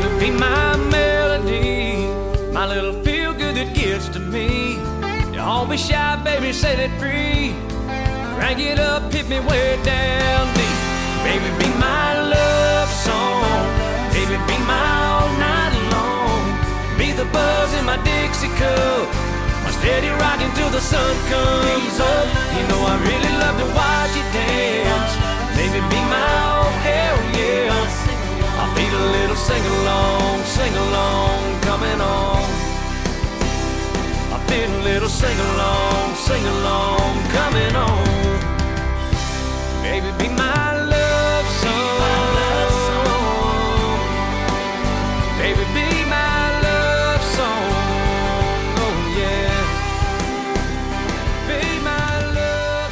Baby, be my melody, my little feel good that gets to me. Don't be shy, baby, set it free. Crank it up, hit me way down deep. Baby, be my love song. Baby, be my all night long. Be the buzz in my Dixie cup, my steady rocking till the sun comes up. You know I really love to watch you dance. Baby, be my oh hell yeah. I'll beat a little sing along coming on. I'll beat a little sing along coming on. Baby, be my love song. Baby, be my love song. Oh yeah. Be my love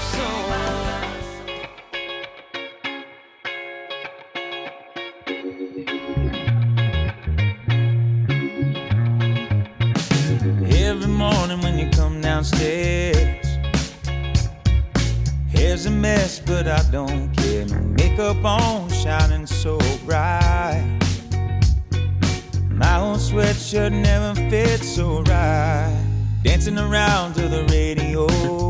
song. Every morning when you come downstairs, hair's a mess, but I don't care. No makeup on, shining so bright. My old sweatshirt never fits so right. Dancing around to the radio,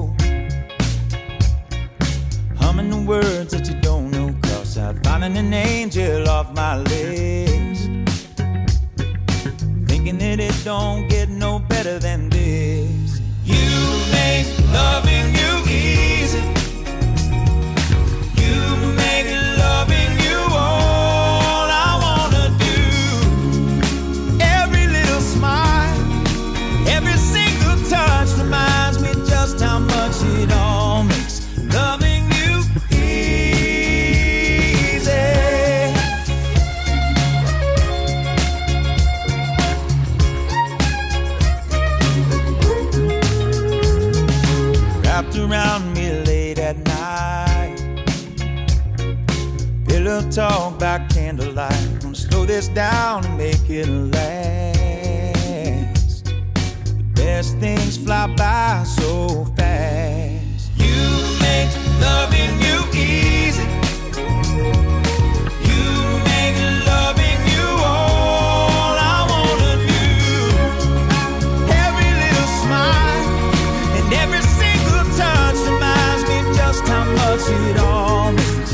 humming the words that you don't know. Cross out, finding an angel off my list. Thinking that it don't get no better than this. You make loving you easy. You make loving you all I wanna do. Every little smile, every single touch reminds me just how much it all makes loving you easy. Wrapped around me late at night, pillow talk by candlelight. Gonna slow this down and make it last. The best things fly by so fast. You make loving you easy. You make loving you all I wanna do. Every little smile and every single touch reminds me just how much it all means.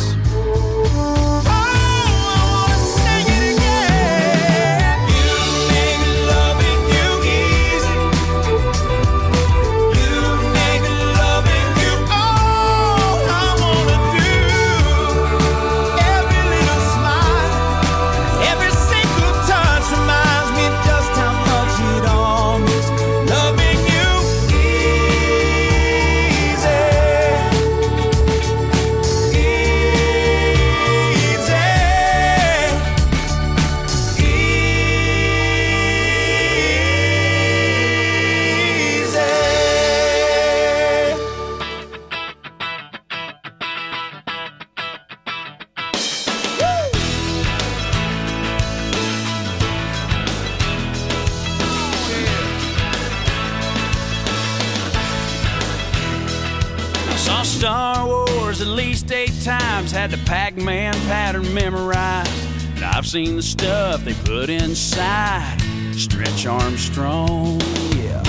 Star Wars at least 8 times, had the Pac-Man pattern memorized. And I've seen the stuff they put inside Stretch Armstrong, yeah.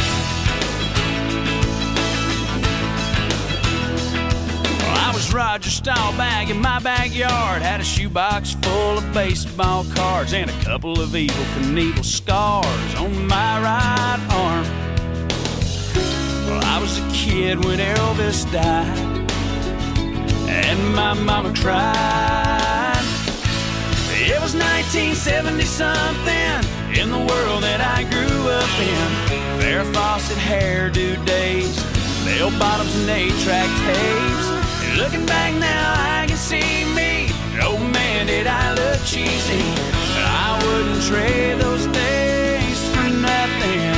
Well, I was Roger Staubach in my backyard, had a shoebox full of baseball cards and a couple of Evel Knievel scars on my right arm. Well, I was a kid when Elvis died, and my mama cried. It was 1970-something in the world that I grew up in. Farrah Fawcett hairdo days, bell bottoms and 8-track tapes. And looking back now, I can see me. Oh man, did I look cheesy. But I wouldn't trade those days for nothing.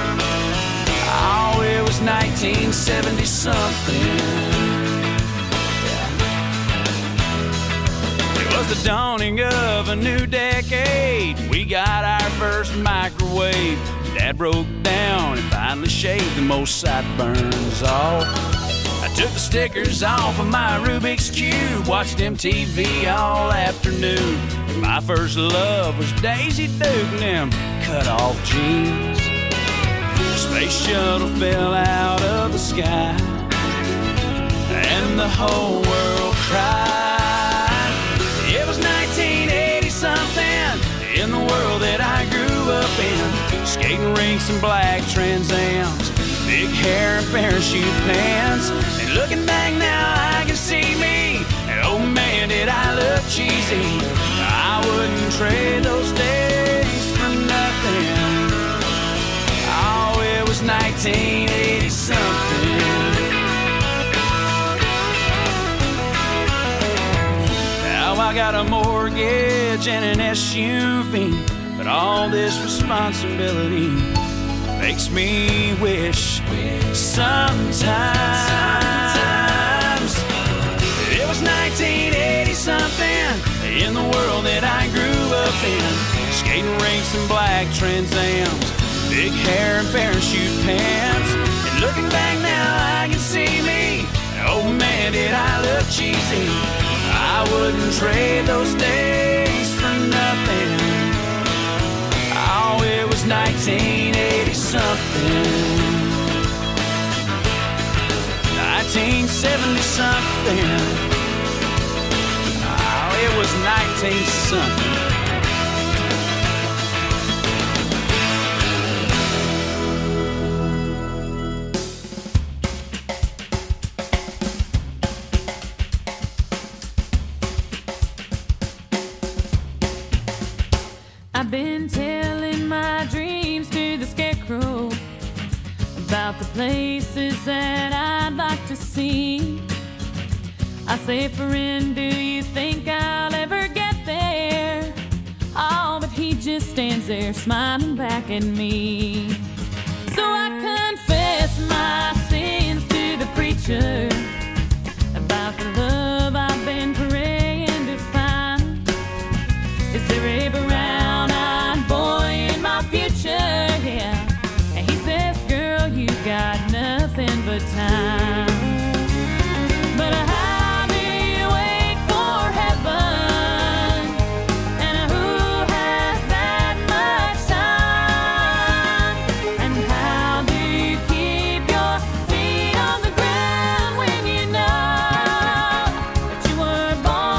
Oh, it was 1970-something. It was the dawning of a new decade. We got our first microwave. Dad broke down and finally shaved the most sideburns off. I Took the stickers off of my Rubik's Cube, watched MTV all afternoon. My first love was Daisy Duke and them cut-off jeans. The space shuttle fell out of the sky, and the whole world cried. It was 1980-something in the world that I grew up in. Skating rinks and black Trans Ams, big hair and parachute pants. And looking back now, I can see me. And oh man, did I look cheesy. I wouldn't trade those days for nothing. Oh, it was 1980-something. Now I got a mortgage and an SUV, but all this responsibility makes me wish sometimes it was 1980-something in the world that I grew up in. Skating rinks and black Trans Ams, big hair and parachute pants. And looking back now, I can see me. Oh man, did I look cheesy. I wouldn't trade those days for nothing. Oh, it was 1980-something. 1970-something. Oh, it was 19-something. I've been telling my dreams to the scarecrow about the places that I'd like to see. I say, friend, do you think I'll ever get there? Oh, but he just stands there smiling back at me. So I confess my sins to the preacher about the love I've been praying to find. Is there a brown-eyed boy in my future? Yeah. And he says, girl, you got nothing but time. But how do you wait for heaven? And who has that much time? And how do you keep your feet on the ground when you know that you were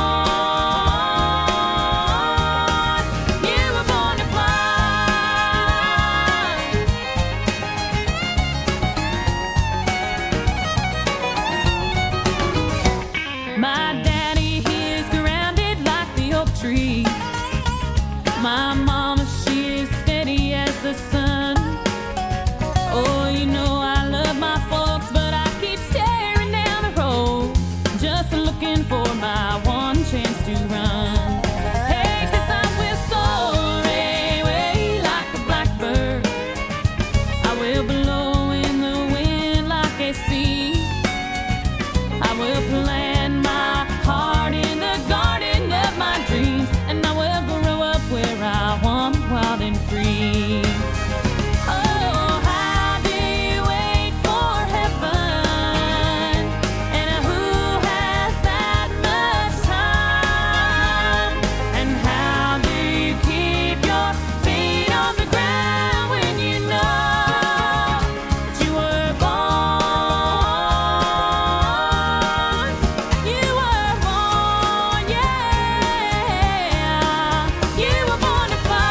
born? You were born to fly. My daddy, he is grounded like the oak tree. My mama, she is steady as the sun. Oh, you know I love my folks, but I keep staring down the road, just looking for my one chance to run. Hey, 'cause I will soar away like a blackbird. I will blow in the wind like a sea. I will plant my heart in the garden of my dreams, and I will grow up where I want, wild and free. Oh, how do you wait for heaven? And who has that much time? And how do you keep your feet on the ground when you know that you were born? You were born, yeah. You were born to fly.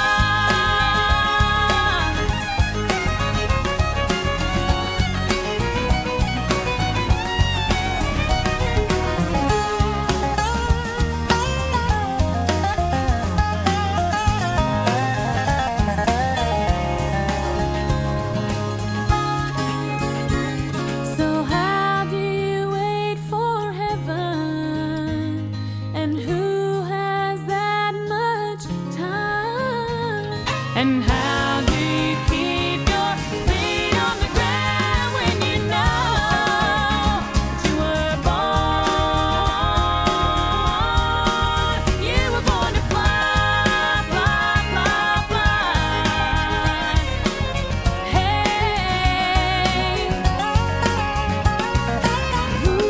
So how do you wait for heaven? And who has that much time? And how do you keep your feet on the ground when you know that you were born? You were born to fly, fly, fly, fly. Hey. Ooh.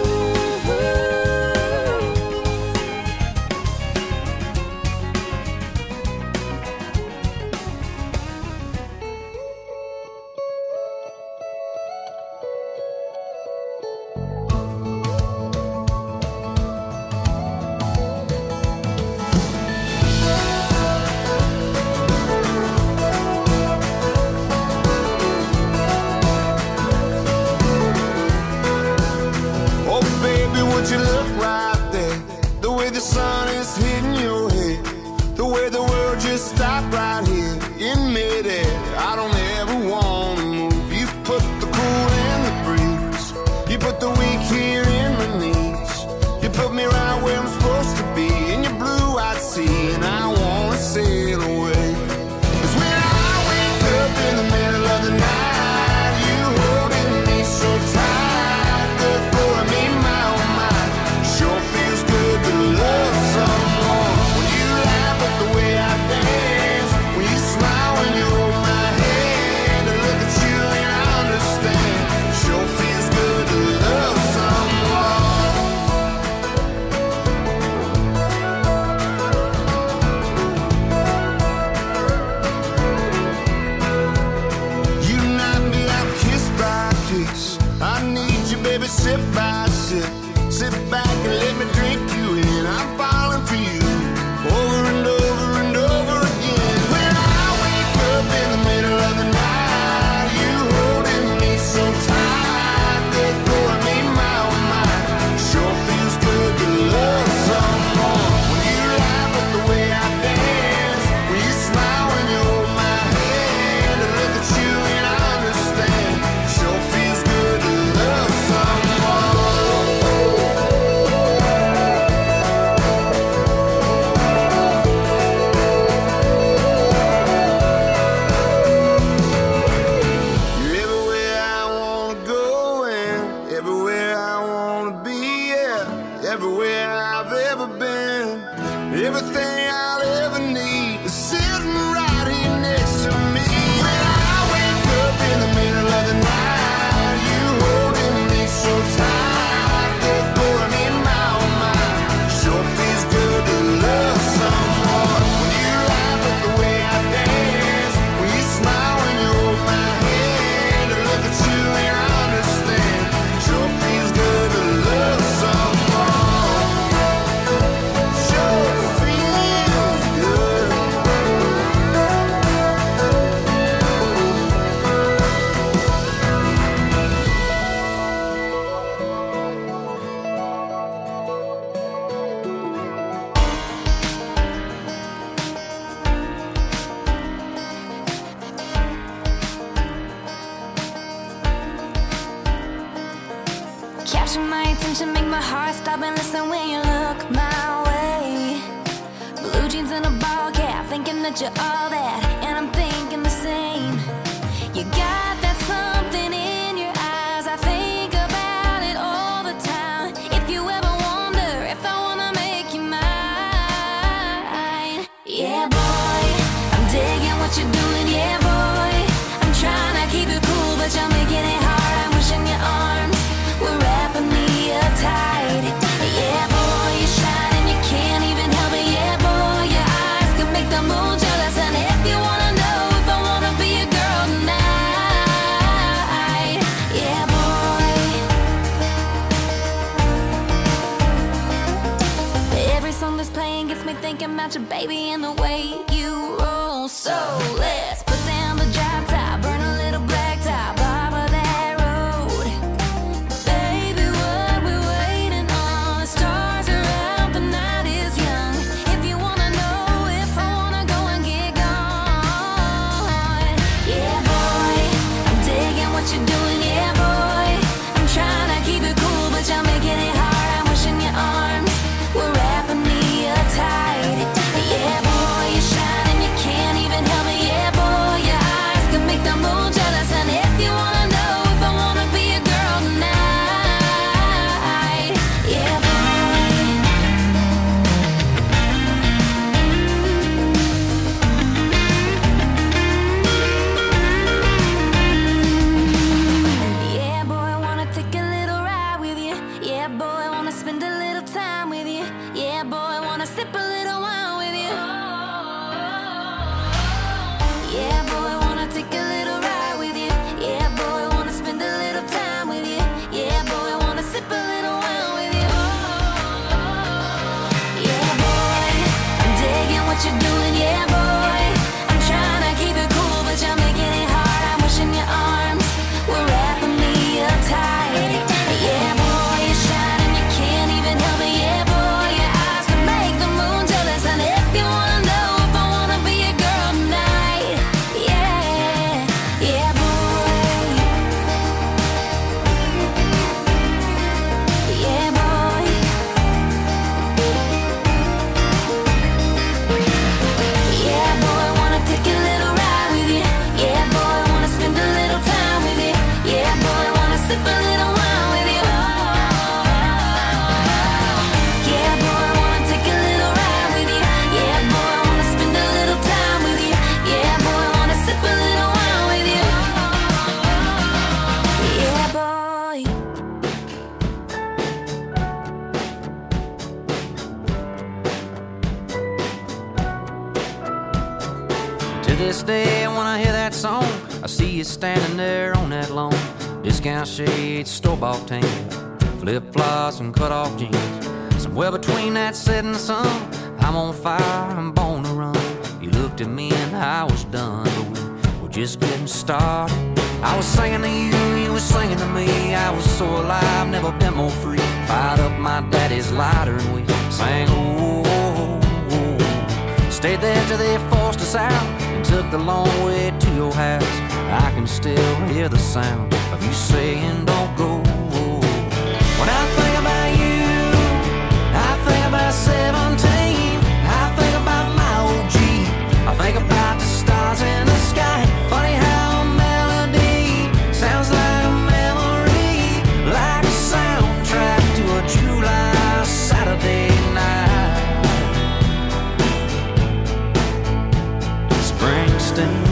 stop right here in midair. I don't ever wanna move. You put the cool in the breeze. You put the weak here in my knees. You put me right where I'm supposed to be in your blue-eyed sea, and I wanna sail away. 'Cause when I wake up in the middle of the night, you holding me so tight, good for me, my oh my. Sure feels good to love someone. When you laugh at the way I dance, when you smile when you hold my hand, I look at you and I understand. Sure feels good to love someone. You knock me out kiss by kiss. I need you, baby, sip by sip. Sit back and let me drink you in. I'm falling for you over and over and over again. When I wake up in the middle of the night, you holding me so tight, good for me, my oh my. Sure feels good to love someone. When you laugh at the way I dance, when you smile when you hold my hand, I look at you and I understand. Sure feels good to love someone. You're everywhere I wanna go and everywhere I wanna be, yeah. Everywhere I've ever been, everything I'll ever need is sitting right here next to me. When I wake up in the middle of the night, you holding me so tight, good for me, my oh my. Sure feels good to love someone. When you laugh at the way I dance, when you smile when you hold my hand, I look at you and I understand. Sure feels good to love someone. Sure feels good. Capture my attention, make my heart stop and listen when you look my way. Blue jeans and a ball cap, thinking that you're all that, and I'm thinking the same. You got that something in your eyes, I think about it all the time. If you ever wonder if I wanna make you mine, yeah boy, I'm digging what you're doing, yeah boy. I'm trying to keep it cool, but you're making it hard. I'm wishing your arms were wrapping me up tight. Yeah boy, you shine and you can't even help it. Yeah boy, your eyes can make the moon jealous. And if you wanna know if I wanna be a girl tonight, yeah boy. Every song that's playing gets me thinking about your baby and the way you roll. So let's put down the drop top, burn a little black top off of that road. Baby, what we waiting on? The stars are out, the night is young. If you wanna know if I wanna go and get gone, yeah boy, I'm digging what you're doing, yeah boy. I'm trying to keep it cool, but you're making it hard. I'm wishing your arms were wrapping me up tight. Yeah boy, you shine and you can't even help it, yeah To this day, when I hear that song, I see you standing there on that lawn. Discount shades, store-bought tan, flip-flops and cut-off jeans. Somewhere between that setting sun, I'm on fire, I'm born to run. You looked at me and I was done, but we were just getting started. I was singing to you, you were singing to me. I was so alive, never been more free. Fired up my daddy's lighter and we sang, oh, oh, oh. Stayed there till they forced us out and took the long way to your house. I can still hear the sound of you saying don't go. When I think about you, I think about 17. I think about my old Jeep. I think about the stars in the sky. Funny how a melody sounds like a memory, like a soundtrack to a July Saturday night. Springsteen.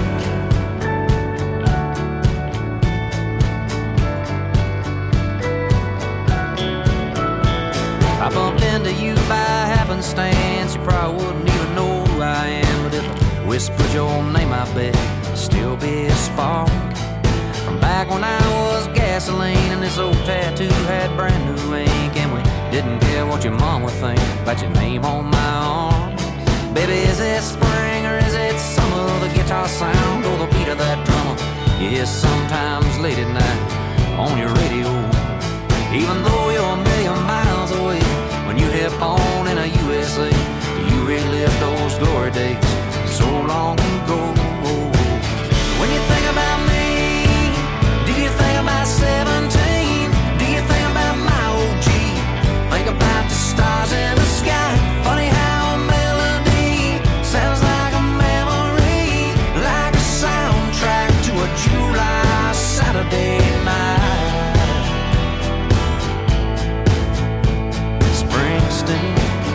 I bumped into you by happenstance. You probably wouldn't even know who I am, but if I whispered your name, I bet it'd still be a spark from back when I was gasoline and this old tattoo had brand new ink, and we didn't care what your mom would think about your name on my arm. Baby, is it spring or is it summer? The guitar sound or the beat of that drummer? Yeah, sometimes late at night on your radio, even though you're a million miles away. When you hit on in a USA, you relive those glory days so long ago. When you think about me, do you think about 17? Do you think about my old Jeep? Think about the stars in the sky. Funny how a melody sounds like a memory, like a soundtrack to a July Saturday night. Springsteen.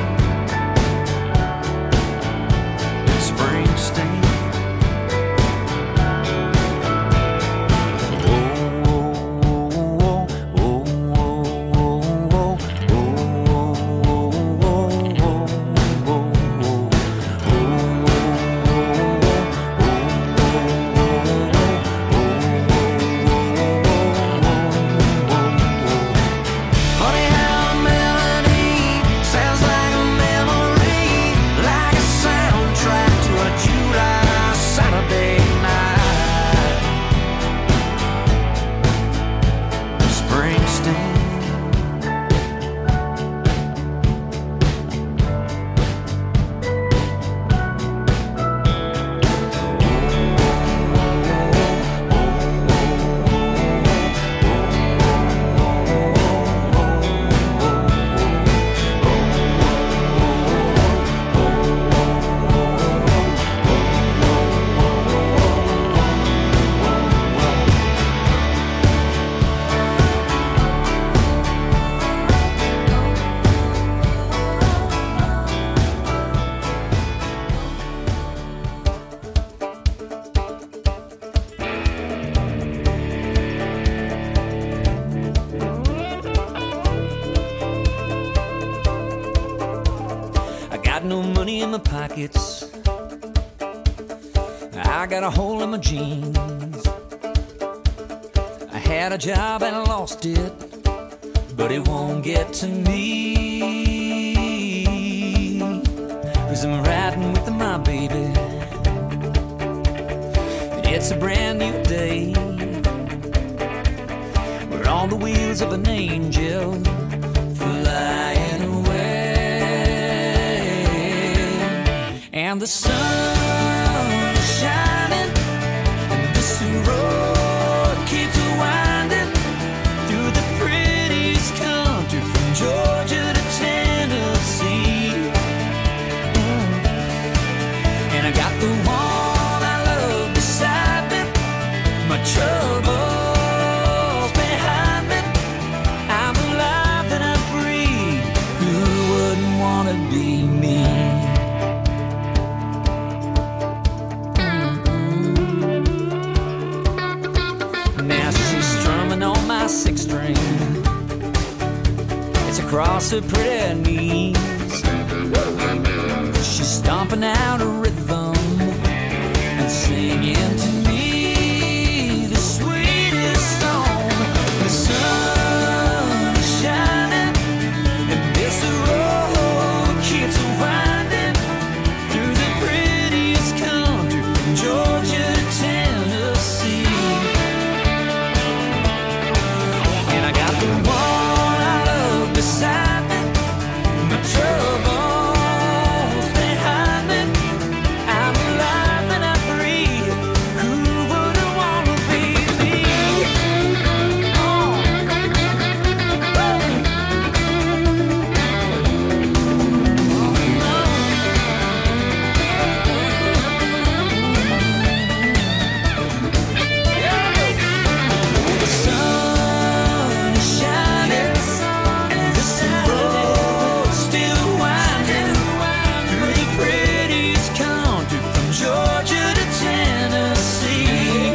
Pockets. I got a hole in my jeans. I had a job and I lost it, but it won't get to me, 'cause I'm riding with my baby. It's a brand new day. We're on the wheels of an angel flying away. And the sun is shining, and this road keeps winding through the prettiest country from Georgia to Tennessee. And I got the one I love beside me, my troubles behind me. I'm alive and I'm free. Who wouldn't want to be me? Six string, it's across her pretty knees. She's stomping out a rhythm and singing to me the sweetest song. The sun is shining, and this road keeps winding through the prettiest country from Georgia to Tennessee. And I got the one I love beside me, my troubles behind me. I'm alive and I'm free. Who wouldn't want to be me? The sun is shining, and this road's still winding through the prettiest country from Georgia to Tennessee.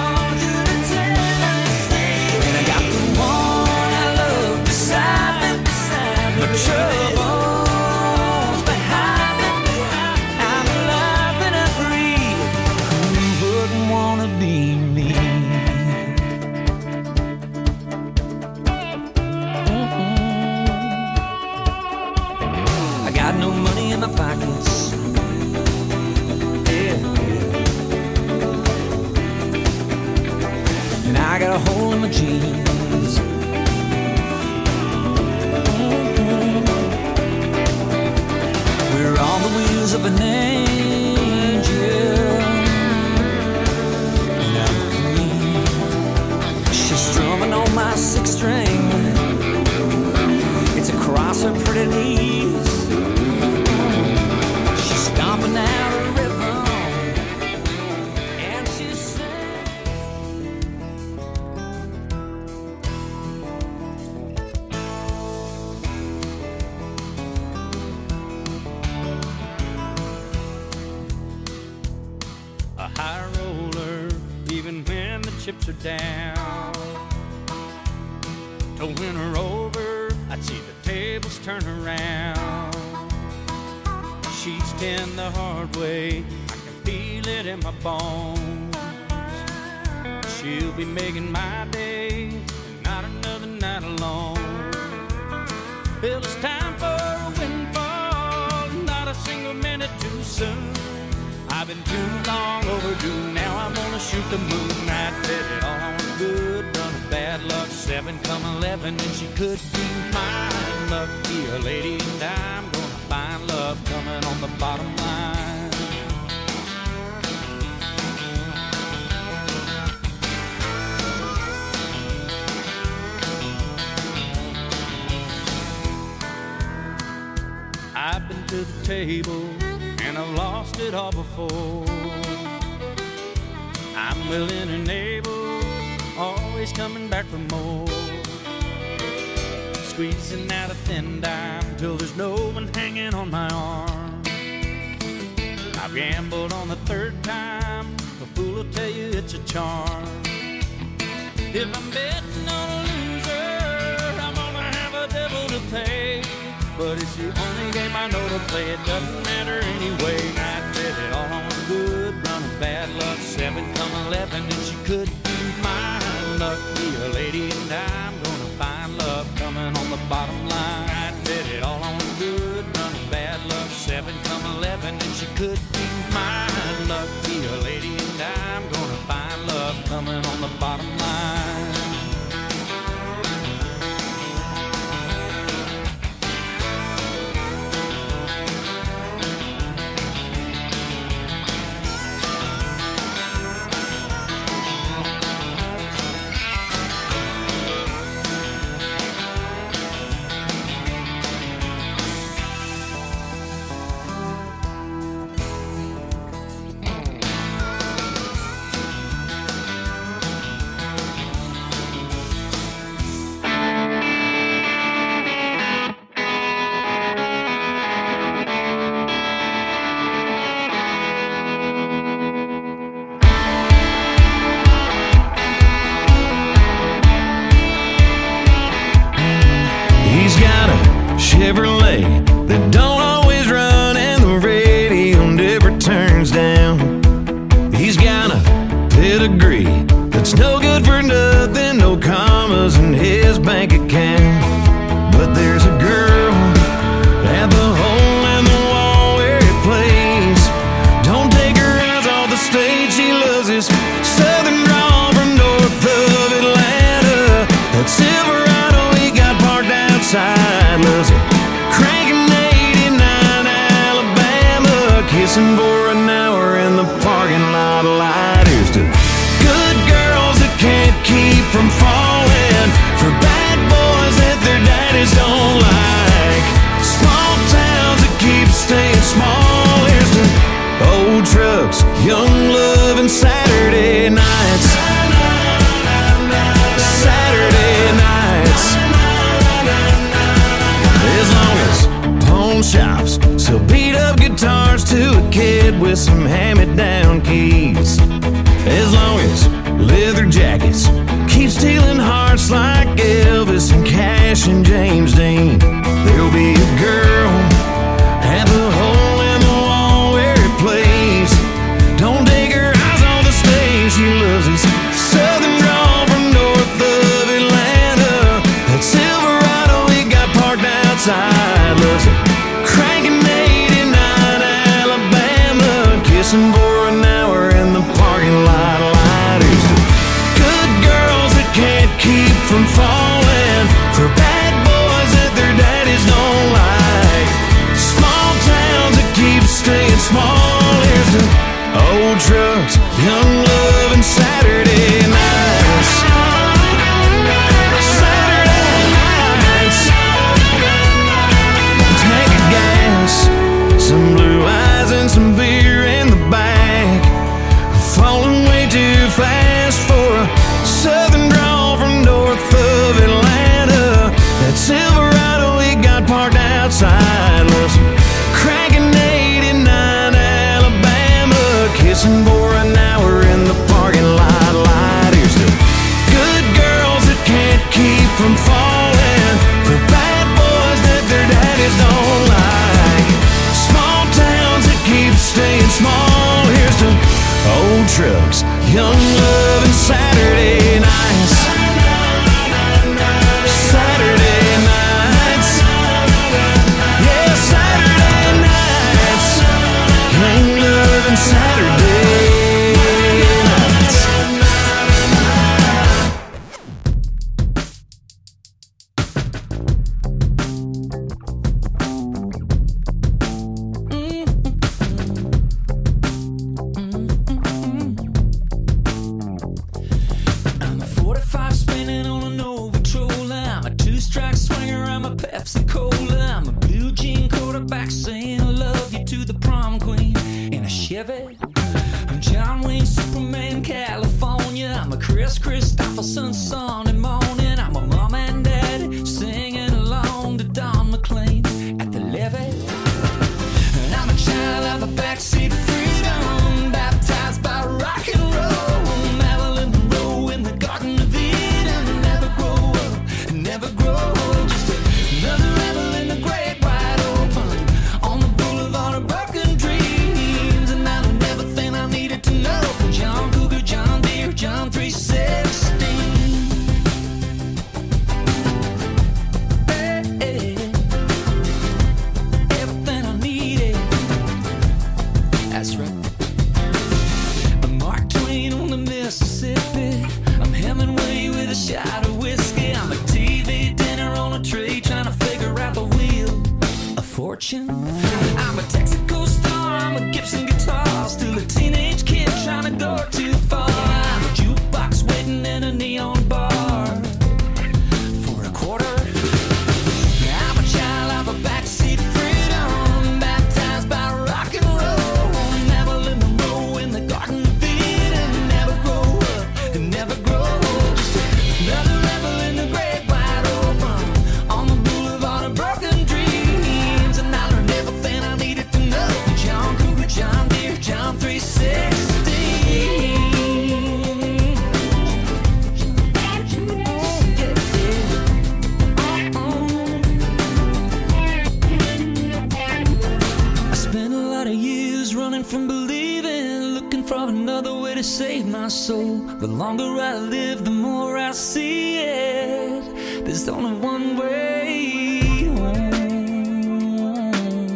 And I got the one I love beside me, my troubles behind me. I'm alive and I'm free. Who wouldn't wanna be me? I got no money in my pockets. Yeah. And I got a hole in my jeans. We're on the wheels of an angel. And I'm free. She's strumming on my six string. It's across her pretty knees. She's stomping out a rhythm, and she's singing. A high roller, even when the chips are down. To win her over, I'd see the tables turn around. She's 10 the hard way, I can feel it in my bones. She'll be making my day, not another night alone. Well, it's time for a windfall, not a single minute too soon. I've been too long overdue, now I'm gonna shoot the moon. I bet it all on a good run of bad luck, 7 come 11, and she could be mine. Lucky a lady, and I'm gonna find love coming on the bottom line. I've been to the table, and I've lost it all before. I'm willing and able, always coming back for more. Squeezing out a thin dime till there's no one hanging on my arm. I've gambled on the third time, a fool will tell you it's a charm. If I'm betting on a loser, I'm gonna have a devil to pay. But it's the only game I know to play, it doesn't matter anyway. I bet it all on a good run of bad luck, 7 come 11, and she could be mine. Lucky a lady, and I'm gonna find love coming on the bottom line. I bet it all on a good run of bad luck, 7 come 11, and she could be mine. Lucky a lady, and I'm gonna find love coming on the bottom line. Chevrolet that don't always run and the radio never turns down. He's jackets. Keep stealing hearts like Elvis and Cash and James Dean. There'll be a girl at the hole in the wall where it plays. Don't take her eyes off the stage. She loves this southern drawl from north of Atlanta. That Silverado we got parked outside. Loves it cranking 89 Alabama. Kissing for an hour in the parking lot. Lighters to good girls that can't keep from falling for bad boys that their daddies don't like. Small towns that keep staying small. Here's to old trucks, young love, and Saturday nights. Saturday nights. Tank of gas, some blue eyes and some beer in the back. Falling way too fast for a southern drawl from north of Atlanta. That Silverado we got parked outside. Loves cranking 89 Alabama. Kissing for an hour in the parking lot. Lighters to good girls that can't keep from falling for bad boys that their daddies don't like. Small towns that keep staying small. Here's to old trucks, young love, and Saturday nights. Saturday nights. Yeah, Saturday nights. Young love and Saturday nights. I'm a 45 spinning on an old patroller. I'm a two-strike swinger. I'm a Pepsi Cola. I'm a blue jean quarterback saying I love you to the prom queen in a Chevy. I'm John Wayne, Superman, California. I'm a Chris Christopherson Sunday morning. I'm a mom and daddy singing along to Don McLean at the levee. And I'm a child of a backseat freedom, baptized by rock and roll. Marilyn Monroe in the Garden of Eden. Never grow up, never grow old. Just another rebel in the great wide open on the boulevard of broken dreams. And I learned everything I needed to know from John Cougar, John Deere, John 316. Hey, hey. Everything I needed. That's right. I'm Mark Twain on the Mississippi. I'm Hemingway with a shot of whiskey. I'm a TV dinner on a tray trying to figure out the wheel of fortune. I'm a Texaco star. I'm a Gibson guitar. Still a teenage kid trying to go too far. I'm a jukebox waiting in a neon bar for a quarter. I'm a child of a backseat freedom, baptized by rock and roll. Marilyn Monroe in the Garden of Eden. Never grow up and never grow old. Just another rebel in the great wide open on the boulevard of broken dreams. And I learned everything I needed to know from John Cougar, John Deere, John 316. I spent a lot of years running from believing, looking for another way to save my soul. The longer I live, the more I see it. There's only one way home.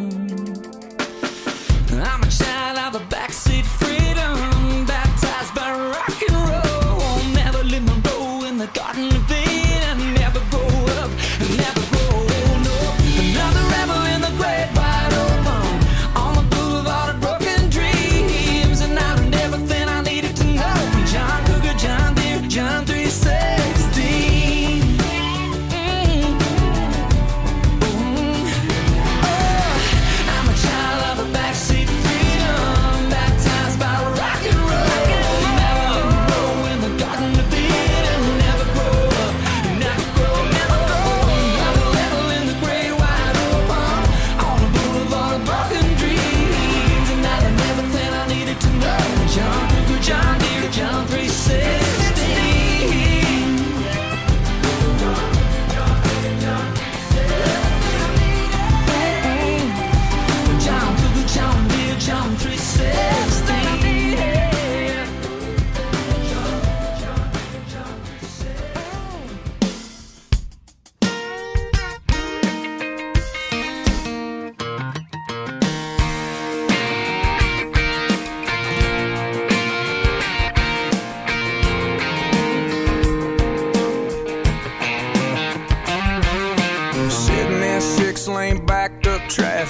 I'm a child of a backseat freedom, baptized by rock and roll. Marilyn Monroe in the Garden of Eden. Never grow up, never grow old. No, another rebel in the great wide open on the boulevard of broken dreams. And I learned everything I needed to know from John Cougar, John Deere, John 316.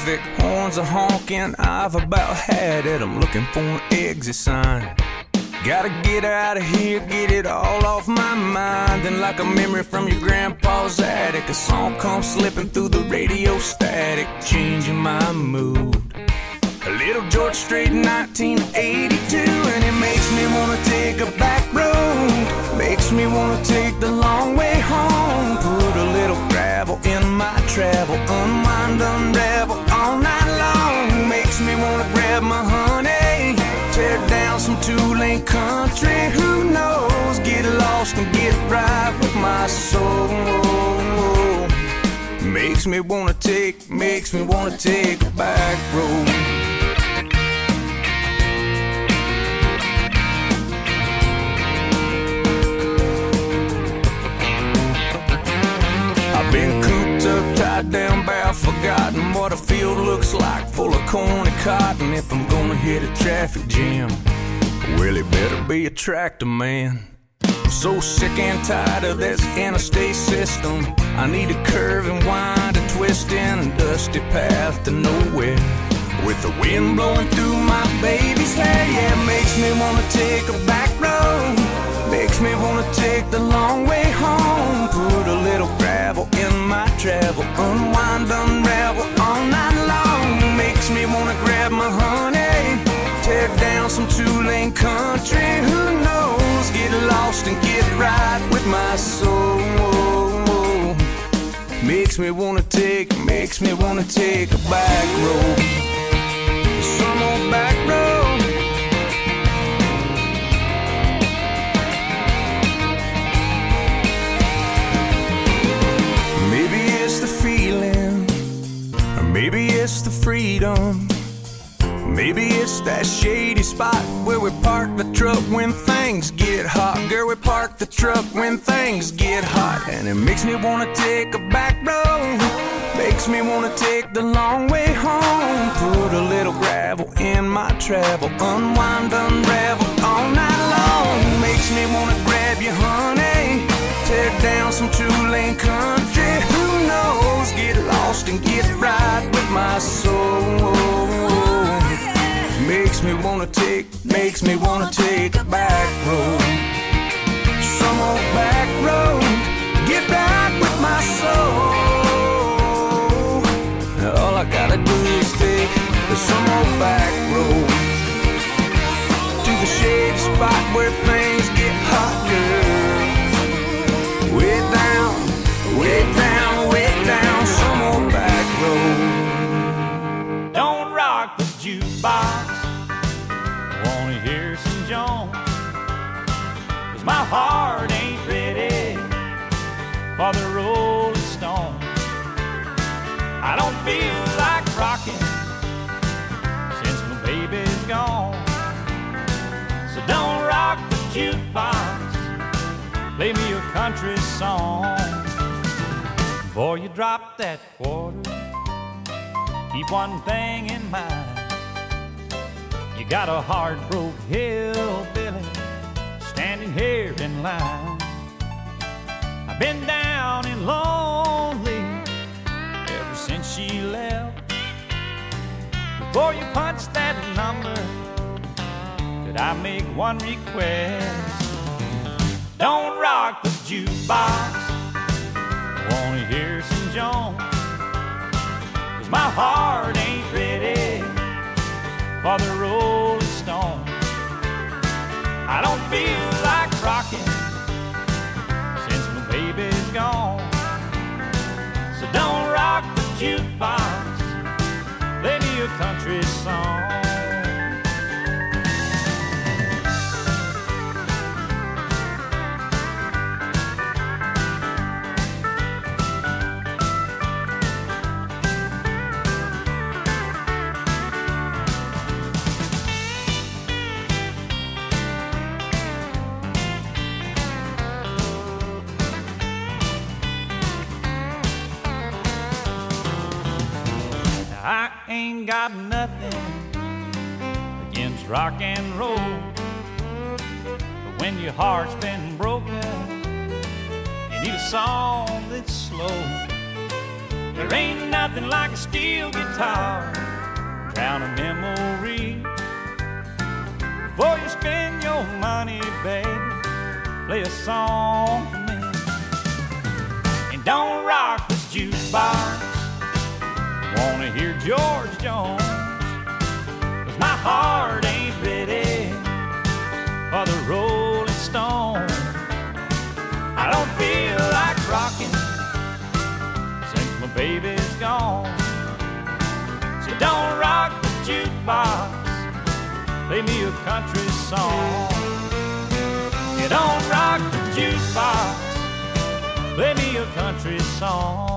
traffic, horns are honking. I've about had it. I'm looking for an exit sign. Gotta get out of here, get it all off my mind. Then like a memory from your grandpa's attic, a song comes slipping through the radio static, changing my mood. A little George Strait, 1982, and it makes me wanna take a back road. Makes me wanna take the long way home. Put a little gravel in my travel, unwind, unravel all night long. Makes me wanna grab my honey, tear down some two-lane country. Who knows? Get lost and get right with my soul. Makes me wanna take a back road. I've been cooped up, tied down, bare, forgotten what a field looks like, full of corn and cotton. If I'm gonna hit a traffic jam, well, it better be a tractor man. I'm so sick and tired of this interstate system. I need a curve and wind, a twist in a dusty path to nowhere, with the wind blowing through my baby's hair. Yeah, it makes me wanna take a back road. Makes me wanna take the long way home. Put a little gravel in my travel, unwind, unravel all night long. Makes me wanna grab my honey, tear down some two-lane country. Who knows? Get lost and get right with my soul. Makes me wanna take a back road. Some old back road. Maybe it's the feeling, or maybe it's the freedom. Maybe it's that shady spot where we park the truck when things get hot. Girl, we park the truck when things get hot. And it makes me wanna take a back road. Makes me wanna take the long way home. Put a little gravel in my travel, unwind, unravel all night long. Makes me wanna grab you, honey, tear down some two-lane country. Who knows? Get lost and get right with my soul. Makes me wanna take a back road. Some old back road, get back with my soul. All I gotta do is take some old back road to the shady spot where things get hot, girl. Way down, way down, way down, some old back road. Don't rock the jukebox, wanna hear some Jones, 'cause my heart ain't ready for the Rolling Stones. I don't feel like rocking since my baby's gone. So don't rock the jukebox, play me a country song. Before you drop that quarter, keep one thing in mind. You got a heart-broke hillbilly standing here in line. I've been down and lonely ever since she left. Before you punch that number, could I make one request? Don't rock the jukebox, I wanna hear some Jones, 'cause my heart ain't ready for the Rolling Stones. I don't feel like rocking since my baby's gone. So don't rock the jukebox, play me a country song. I ain't got nothing against rock and roll, but when your heart's been broken, you need a song that's slow. There ain't nothing like a steel guitar, drowning memories. Before you spend your money, baby, play a song for me. And don't rock this jukebox, wanna hear George Jones, 'cause my heart ain't ready for the Rolling Stones. I don't feel like rocking since my baby's gone. So don't rock the jukebox, play me a country song. You don't rock the jukebox, play me a country song.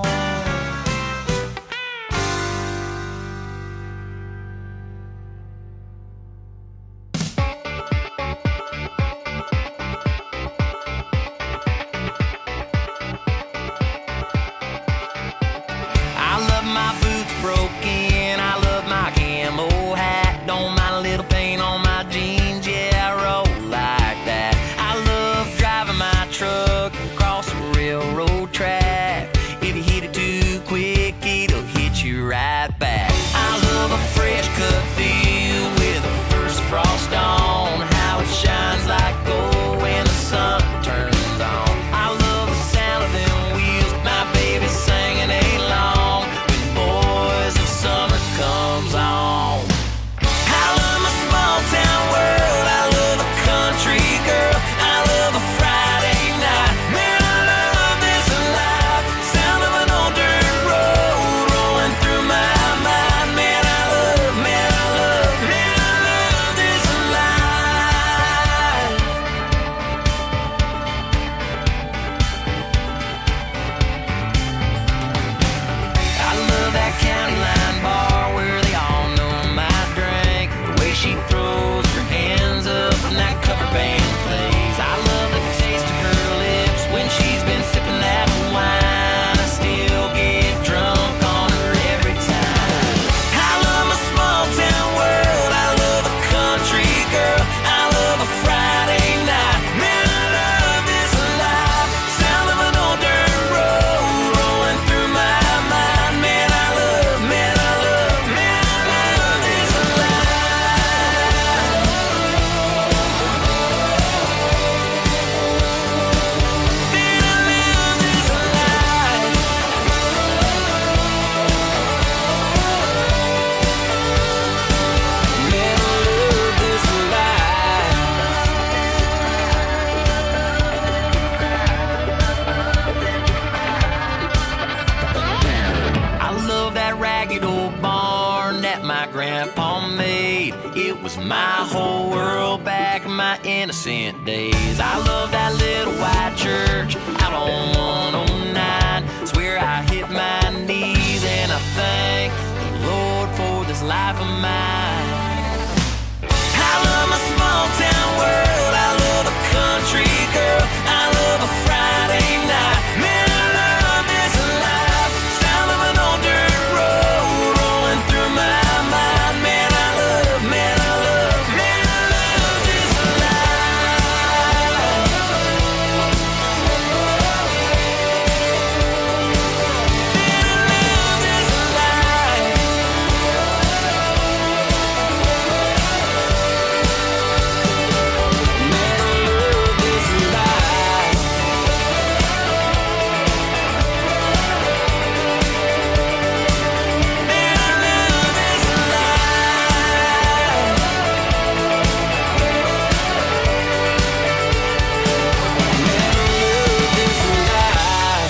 I love my boots broken, I love my camo hat. Don't mind a little paint on my jeans, yeah, I roll like that. I love driving my truck across the railroad track. If you hit it too quick, it'll hit you right back. I love a fresh cut field with the first frost on, how it shines like gold when the sun turns on. I love the sound of them wheels, my baby singing along when Boys of Summer comes on. I love my small town world, I love a country girl, I love a Friday night. Man, I love this life, sound of an old dirt road rolling through my mind. Man, I love this life. I love that county line bar where they all know my drink. The way she throws her hands up when that cover band plays. I love the taste of her lips when she's been sipping that wine. I still get drunk on her every time. I love my small town world, I love a country girl, I love a Friday night. Man, I love this life, sound of an old dirt road rolling through my mind. Man, I love this life. Man, I love this life. Man, I love this life. I love that ragged old barn that my grandpa made. It was my whole world back in my innocent days. I love that little white church out on 109. Swear I hit my knees and I thank the Lord for this life of mine. I love my small town world, I love a country girl, I love a Friday night. Man, I love this life, sound of an old dirt road rolling through my mind. Man, I love this life. Man, I love this life. Man, I love this life. Man, I love this life. Man, I love this life.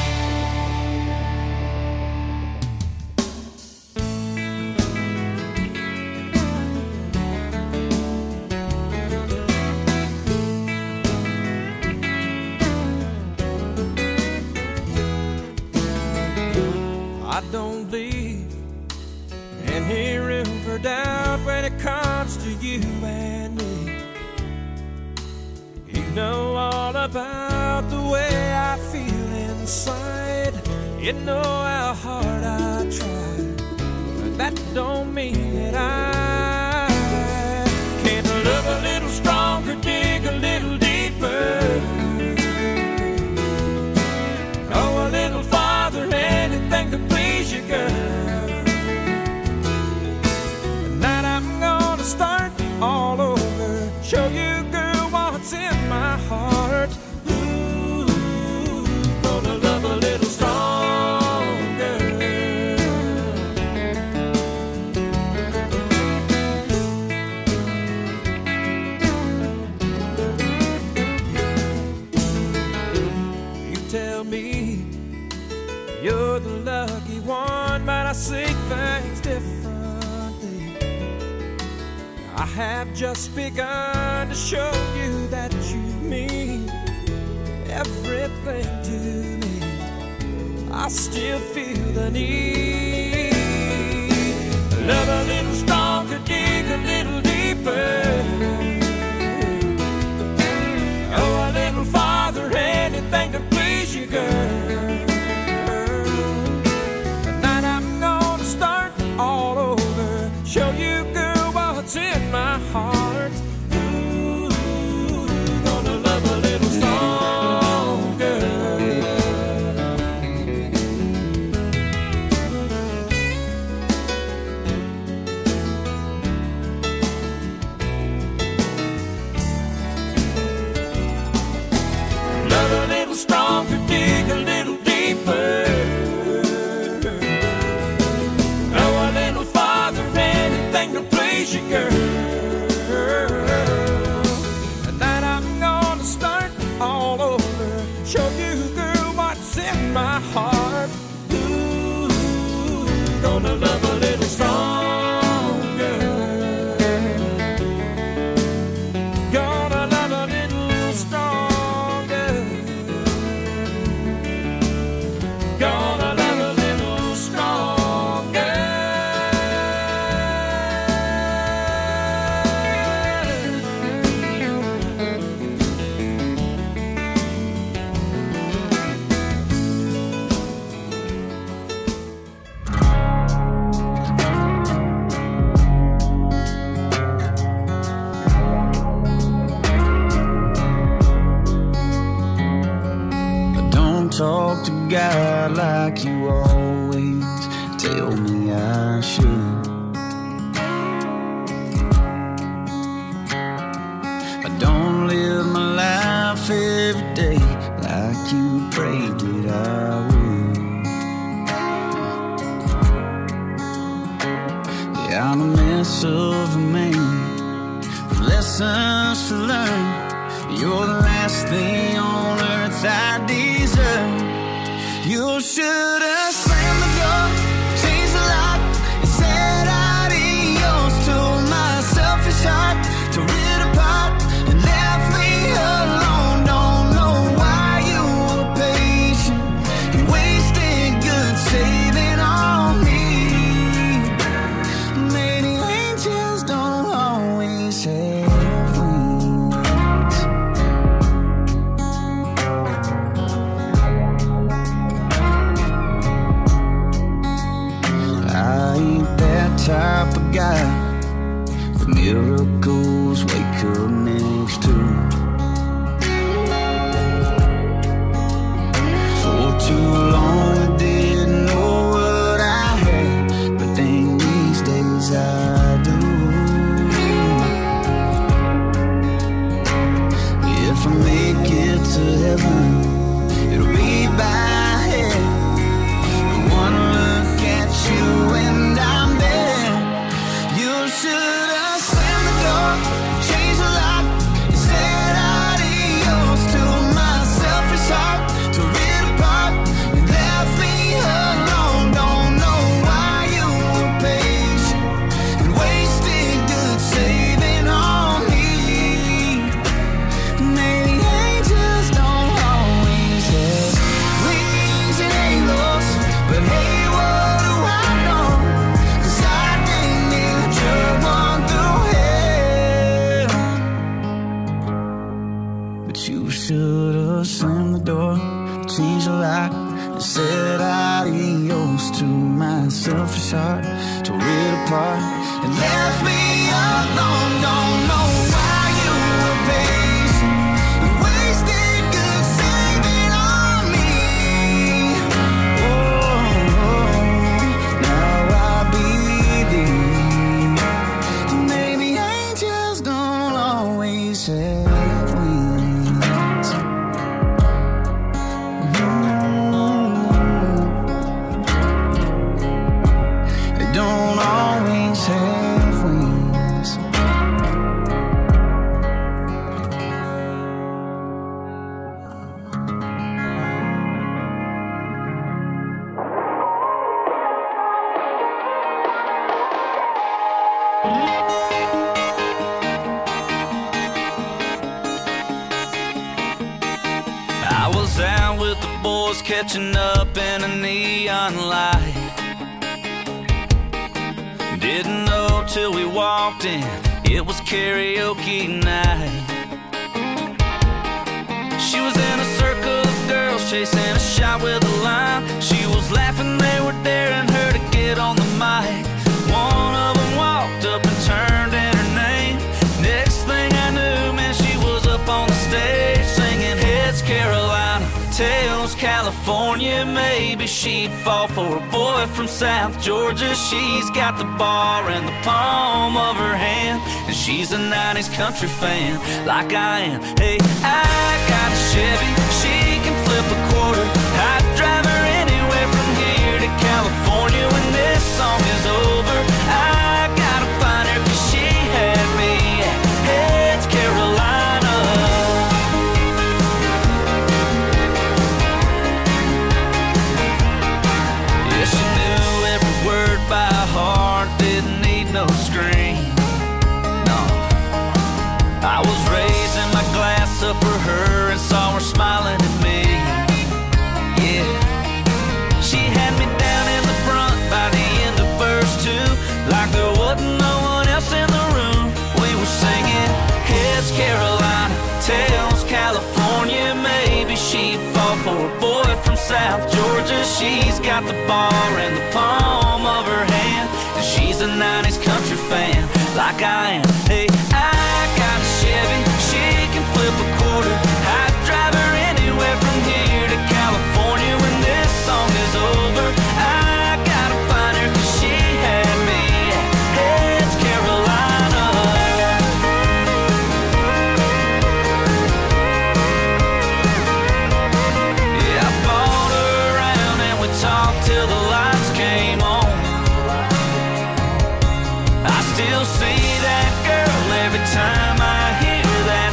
I don't leave any room for doubt when it comes to you and me. You know all about the way I feel inside. You know how hard I try, but that don't mean that I can't love a little stronger, dig a little deeper, go a little farther, anything to please show you, girl, what's in my heart. Ooh, gonna love a little stronger. You tell me you're the lucky one, but I see things differently. I have just begun to show you that you mean everything to me. I still feel the need. Love a little stronger, dig a little deeper. Oh, a little farther, anything to please you, girl. Tonight I'm gonna start all over, show you, girl, what's in my heart. Ooh, gonna love a little stronger. Love a little stronger, dig a little deeper. Oh, a little farther, anything to please you, girl. Tonight I'm gonna start all over, show you, girl, what's in my heart. Ooh, gonna love a little stronger. Gonna love a little stronger. Gonna love a little stronger. Don't talk to God like you always tell me I should. I don't live my life every day like you prayed that I would. Yeah, I'm a mess of a man with lessons to learn. You're the last thing on earth I deserve. You should have slammed the door, changed the lock, and said adios to my selfish heart, tore it apart and left me alone. Don't know why you were patient and wasted good saving on me. Maybe angels don't always have wings. I ain't that type of guy that miracles wake up next to. For too long I didn't know what I had, but then these days I do. If I make it to heaven, it'll be by head. One look at you and I'm there. You should have slammed the door, changed the lock, and said adios to my selfish heart, tore it apart and left me alone. Don't know why you were patient and wasted good saving on me. Maybe angels don't always have wings and halos, but hey, what do I know? 'Cause I didn't need your one through hell. But you should have slammed the door, changed the lock, and said adios to my selfish heart, tore it apart and left me alone. Don't know why you were patient and wasted good saving on me. Oh, now I believe maybe angels don't always always have wings. They don't always have wings. I was out with the boys catching up in a neon light. Didn't know till we walked in, it was karaoke night. She was in a circle of girls chasing a shot with a line. She was laughing, they were daring her to get on the mic. One of them walked up and turned in her name. Next thing I knew, man, she was up on the stage singing Heads Carolina, Tails California. Maybe she'd fall for a boy from South Georgia. She's got the bar in the palm of her hand, and she's a 90s country fan like I am. Hey, I got a Chevy, she can flip a quarter. I'd drive her anywhere from here to California. When this song is over, I gotta find her, 'cause she had me at Heads Carolina. Yeah, she knew every word by heart, didn't need no screen. No, I was raising my glass up for her and saw her smiling at me. Yeah, she had me down in the front by the end of verse 2, like there wasn't no one else in the room. We were singing Heads Carolina, Tails California. Maybe she'd fall for a boy from South Georgia. She's got the bar in the palm of her hand, and she's a 90s country fan like I am. Hey, I got a Chevy, she can flip a quarter. I'd drive her anywhere from here to California. When this song is over, I gotta find her, 'cause she had me at Heads Carolina. Yeah, I bought her around and we talked till the lights came on. I still see that girl every time I hear that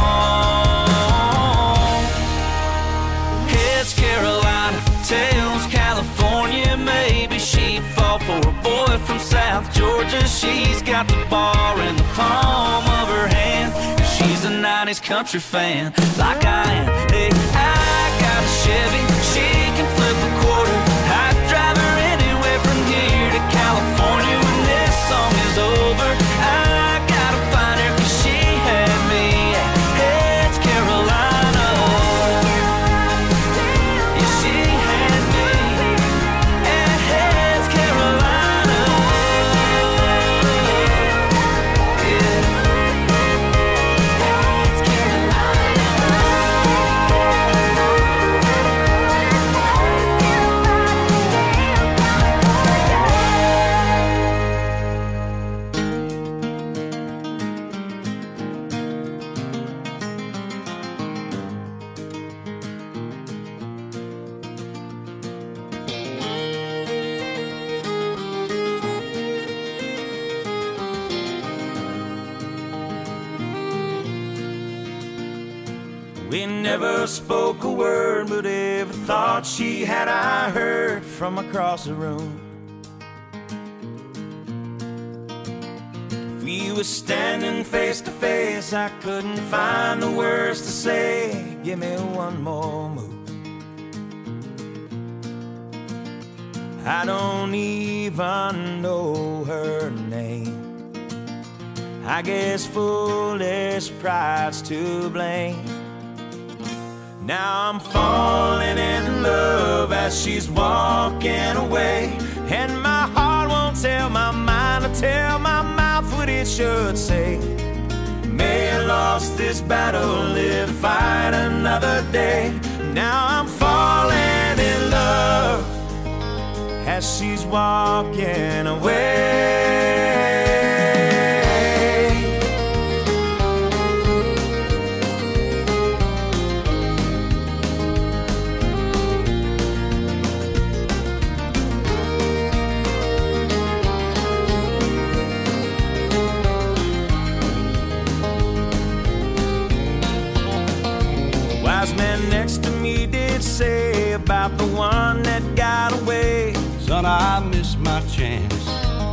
song. Heads Carolina, Tails California. Maybe she'd fall for a boy from South Georgia. She's got the bar in the palm of her hand, and she's a 90s country fan like I am. Hey, I got a Chevy, she can flip a quarter. I'd drive her anywhere from here to California. When this song is over, I gotta find her, 'cause she had me at Heads Carolina. Yeah, she had me at Heads Carolina. Yeah. Heads Carolina. We never spoke a word, but every thought she had I heard from across the room. If we were standing face to face, I couldn't find the words to say. Give me one more move. I don't even know her name. I guess foolish pride's to blame. Now I'm falling in love as she's walking away, and my heart won't tell my mind or tell my mouth what it should say. May have lost this battle, live to fight another day. Now I'm falling in love as she's walking away. man next to me did say about the one that got away. Son, I missed my chance.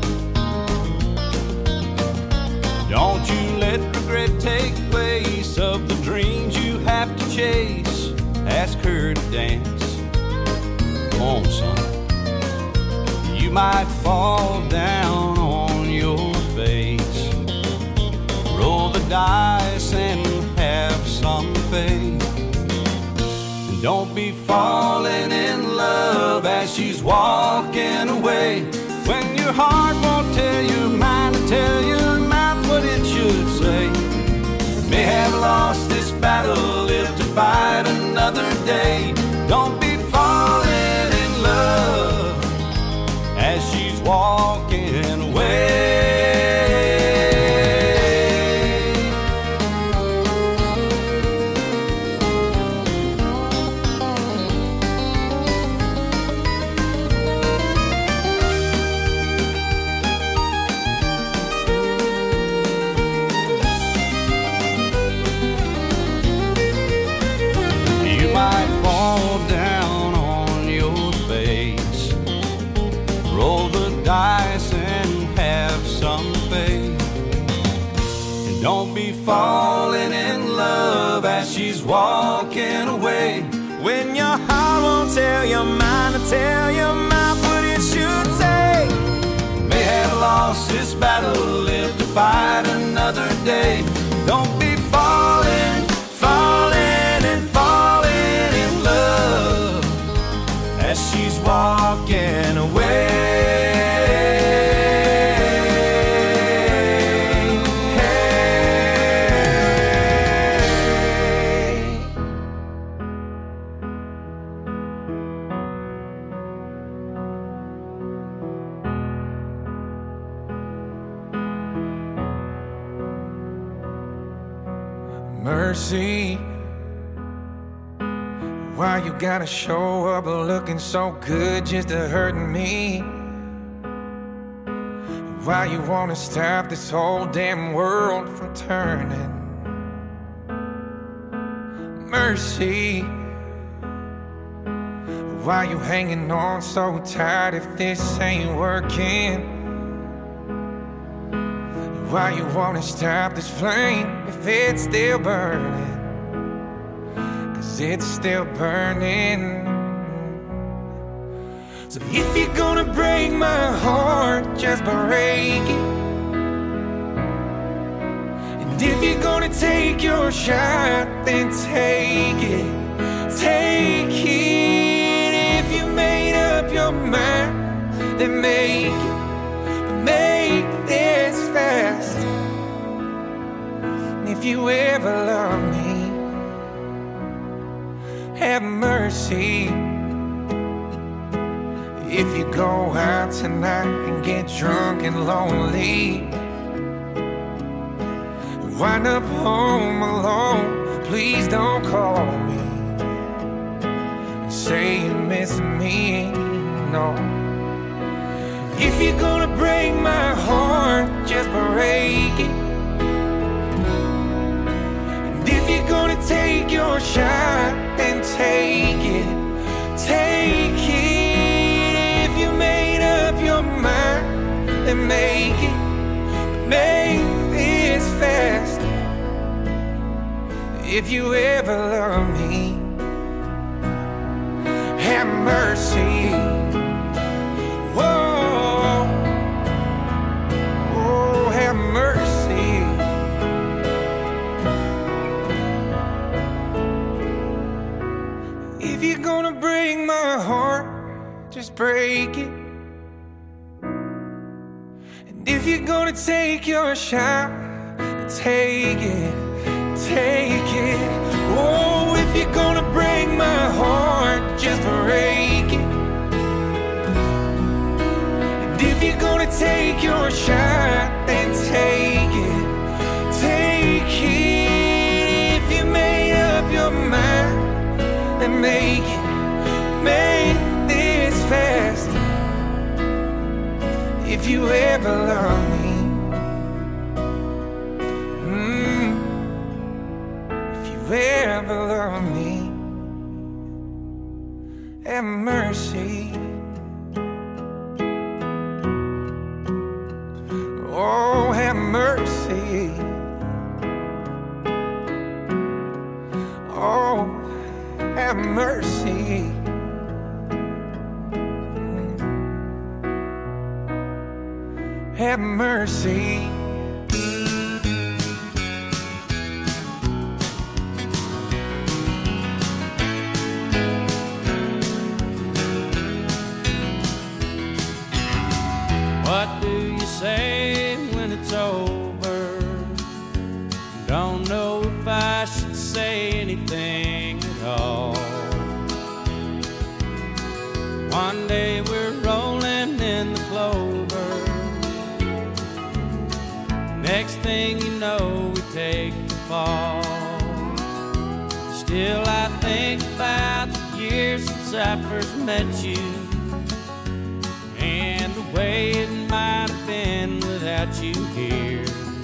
Don't you let regret take place of the dreams you have to chase. Ask her to dance. Come on, son. You might fall down on your face. Roll the dice and have some faith. And don't be falling in love as she's walking away. When your heart won't tell your mind to tell your mouth what it should say. May have lost this battle, live to fight another day. Don't be falling in love as she's walking away. Dice and have some faith. And don't be falling in love as she's walking away. When your heart won't tell your mind to tell your mouth what it should say. May have lost this battle, live to fight another day. Don't be falling, falling and falling in love as she's walking away. Mercy, why you gotta show up looking so good just to hurt me? Why you wanna stop this whole damn world from turning? Mercy, why you hanging on so tight if this ain't working? Why you wanna stop this flame if it's still burning? 'Cause it's still burning. So if you're gonna break my heart, just break it. And if you're gonna take your shot, then take it. Take it. If you made up your mind, then make it. But make this fast. And if you ever love me, have mercy. If you go out tonight and get drunk and lonely, wind up home alone, please don't call me and say you miss me, no. If you're gonna break my heart, just break it. And if you're gonna take your shot, then take it. Take it. If you made up your mind, then make it. Make this fast. If you ever love me, have mercy. Whoa, oh, have mercy. If you're gonna break my heart, just break it. And if you're gonna take your shot, take it, take it. Oh, if you're gonna break my heart, just break it. And if you're gonna take your shot, then take it, take it. If you made up your mind, then make it, make this fast. If you ever love me, if you ever love me. have mercy. Oh, have mercy. Oh, have mercy. Have mercy. What do you say when it's over? Don't know if I should say anything at all. One day we're rolling in the clover. Next thing you know, we take the fall. Still I think about the years since I first met you, and the way it might have been without you here.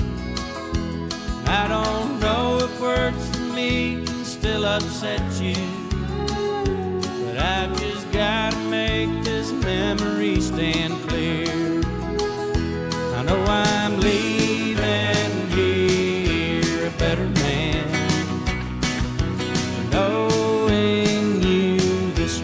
I don't know if words for me can still upset you, but I've just gotta make this memory stand clear.